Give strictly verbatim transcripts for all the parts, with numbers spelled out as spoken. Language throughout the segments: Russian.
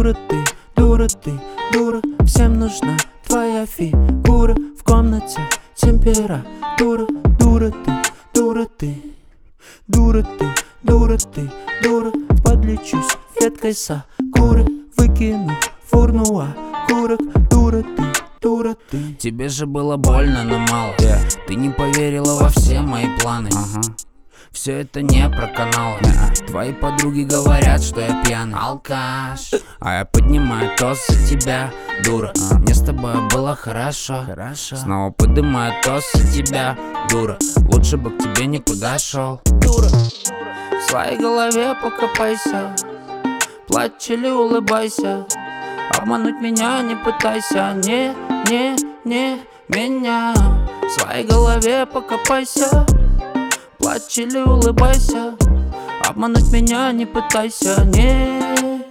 Дура ты, дура ты, дура. Всем нужна твоя фигура. В комнате температура. Дура ты, дура ты, дура ты, дура ты, дура. Подлечусь веткой сакуры, выкину в урну окурок. Дура ты, дура ты. Тебе же было больно, но мало. yeah. Ты не поверила во все мои планы. uh-huh. Все это не про канал. yeah. Твои подруги говорят, что я пьяный алкаш, а я поднимаю тост за тебя, дура. uh. Мне с тобой было хорошо. хорошо Снова поднимаю тост за тебя, дура. Лучше бы к тебе никуда шел, дура. В своей голове покопайся, плачь или улыбайся. Обмануть меня не пытайся, не, не, не меня. В своей голове покопайся, плачь или улыбайся. Обмануть меня не пытайся, не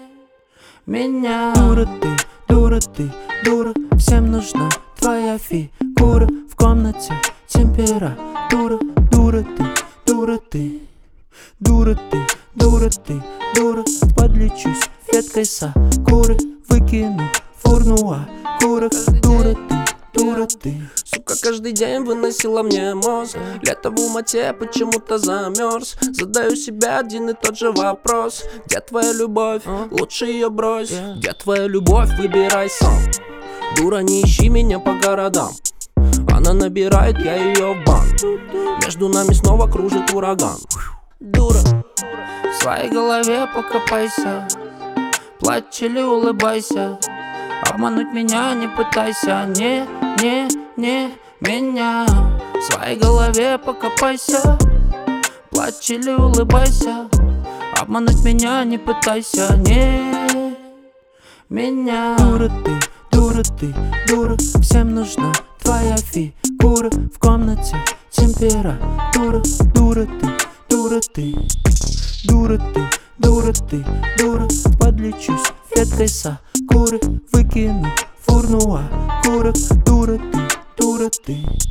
меня. Дура ты, дура ты, дура. Всем нужна твоя фигура. В комнате температура. Дура ты, дура ты, дура ты, дура ты, дура. Подлечусь веткой сакуры, выкину в урну окурок. Дура ты, дура ты. Сука каждый день выносила мне мозг. Лето в Алмате почему-то замерз. Задаю себе один и тот же вопрос: где твоя любовь? Лучше ее брось. Где твоя любовь? Выбирай сам. Дура, не ищи меня по городам. Она набирает, я ее в бан. Между нами снова кружит ураган. Дура, в своей голове покопайся, плачь или улыбайся. Обмануть меня не пытайся, не, не, не меня. В своей голове покопайся, плачь или улыбайся. Обмануть меня не пытайся, не меня. Дура ты, дура ты, дура. Всем нужна твоя фигура. В комнате температура. Дура ты, дура ты, дура ты, дура ты, дура. Подлечусь веткой сакуры, выкину в урну окурок. Дура ты, дура ты.